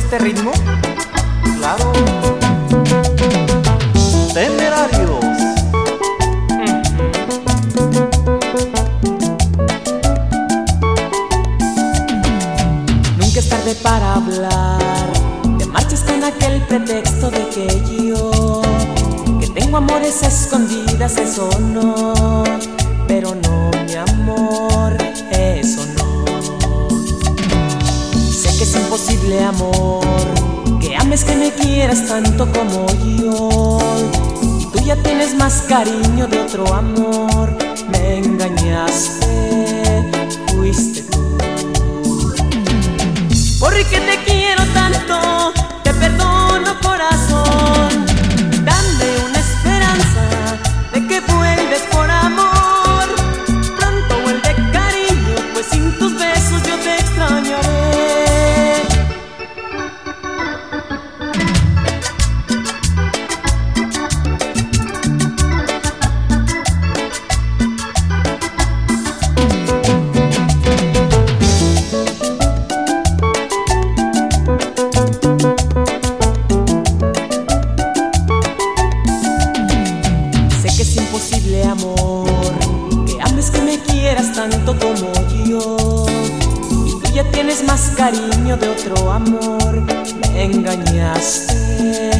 este ritmo? Claro. Temerarios. Nunca es tarde para hablar. Te marchas con aquel pretexto de que yo tengo amores a escondidas, eso no. Pero no, mi amor, eso no. Sé que es imposible, amor, que ames, que me quieras tanto como yo. Y tú ya tienes más cariño de otro amor. Me engañaste, fuiste tú. Porque te quiero tanto, te perdono, corazón. Dame una esperanza de que vuelves por amor. Pronto vuelve, cariño, pues sin tus besos yo te extrañaré. Imposible, amor, que ames, que me quieras tanto como yo. Y tú ya tienes más cariño de otro amor. Me engañaste,